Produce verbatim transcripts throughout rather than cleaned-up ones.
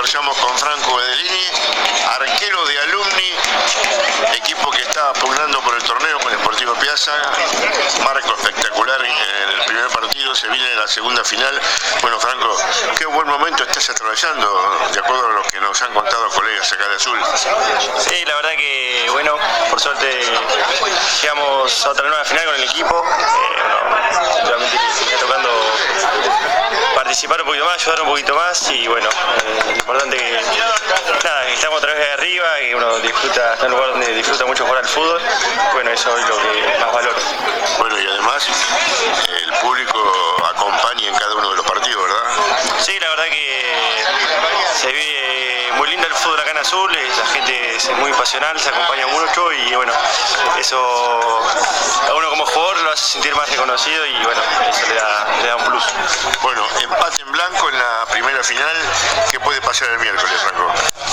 Conversamos con Franco Bedellini, arquero de Alumni, equipo que está pugnando por el torneo con el Sportivo Piazza. Marco espectacular en el primer partido, se viene la segunda final. Bueno, Franco, qué buen momento estás atravesando, de acuerdo a lo que nos han contado colegas acá de Azul. Sí, la verdad que, bueno, por suerte llegamos a otra nueva final con el equipo. Eh, bueno, realmente me está tocando participar un poquito más, ayudar un poquito más y bueno, eh, lo importante que nada, que estamos otra vez de arriba, que uno disfruta, está en un lugar donde disfruta mucho jugar al fútbol. Bueno, eso es lo que más valoro. Bueno, y además el público acompaña en cada uno de los partidos, ¿verdad? Sí, la verdad que se vive muy lindo el fútbol acá en Azul, la gente es muy pasional, se acompaña mucho y bueno, eso a uno como jugador lo hace sentir más reconocido y bueno, eso le da, le da un plus. Bueno, empate en blanco en la primera final, ¿qué puede pasar el miércoles, Franco?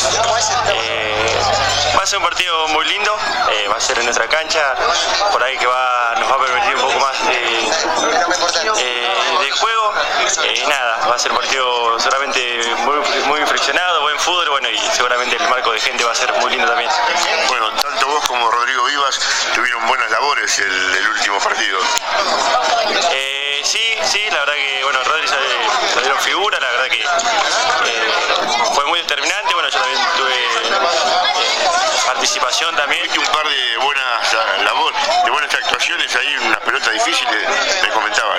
Eh, va a ser un partido muy lindo, eh, va a ser en nuestra cancha, por ahí que va, nos va a permitir un poco más de, eh, de juego, eh, nada, va a ser un partido seguramente muy, muy friccionado, buen fútbol, bueno, y seguramente el marco de gente va a ser muy lindo también. Bueno, tanto vos como Rodrigo Vivas tuvieron buenas labores el, el último partido. Eh, sí, sí, la verdad que, bueno, Rodri se dieron figura, la verdad que eh, fue muy determinante, bueno, yo también tuve eh, participación también. Un par de buenas labores, de buenas actuaciones ahí, unas pelotas difíciles, me comentaban.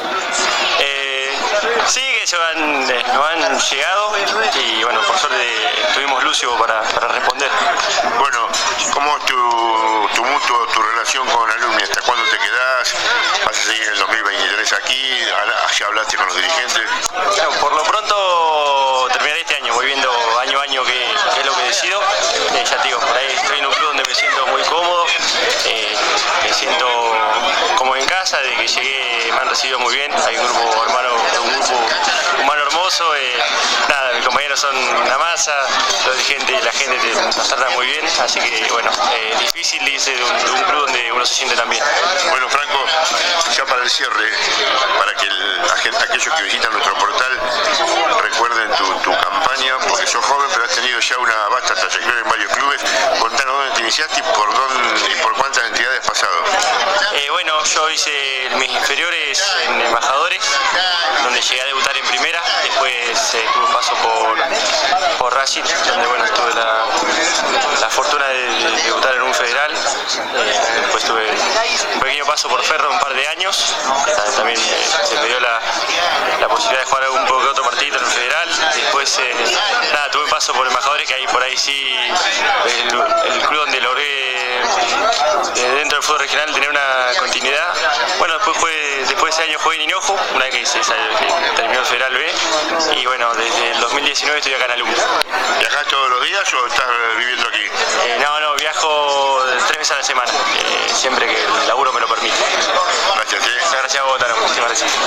Eh, sí, que se van, eh, nos han llegado y bueno, por suerte tuvimos Lucio para, para responder. Bueno, ¿cómo es tu, tu mutuo, tu relación con Alumni? ¿Hasta cuándo te quedás? ¿Vas a seguir en el dos mil veintitrés aquí? ¿Ya hablaste con los dirigentes? Bueno, por lo pronto terminaré este año, voy viendo año a año qué, qué es lo que decido. Eh, ya te digo, por ahí estoy en un club donde me siento muy cómodo, eh, me siento como en casa, desde que llegué me han recibido muy bien, hay un grupo hermano, un grupo humano hermoso, eh, nada, mis compañeros son una masa, los dirigentes, la gente te, nos trata muy bien, así que bueno, eh, difícil irse de un, de un club donde uno se siente tan bien. Bueno, Franco, ya para el cierre, para que el, aquellos que visitan nuestro portal recuerden tu, tu campaña, porque sos joven pero has tenido ya una vasta trayectoria en varios clubes. Contanos dónde te iniciaste y por dónde y por cuántas entidades has pasado. Eh, bueno, yo hice mis inferiores en Embajadores, donde llegué a debutar en primera, después eh, tuve un paso por, por Racing, donde bueno, tuve la, la fortuna de, de debutar en un federal, eh, después tuve un pequeño paso por Ferro un par de años, también eh, se me dio la, la posibilidad de jugar algún poco de otro partido en el federal, después eh, nada, tuve un paso por Embajadores, que ahí por ahí sí, el, el club donde logré eh, dentro del fútbol regional tener una continuidad. Bueno, después jugué, después de ese año jugué en Hinojo, una vez que se que terminó el Federal B, y bueno, desde el dos mil diecinueve estoy acá en Alumni. ¿Viajás todos los días o estás viviendo aquí? Eh, no, no, viajo tres veces a la semana, eh, siempre que el laburo me lo permite. Gracias, ¿eh? Gracias a vos, Tano. Muchísimas gracias.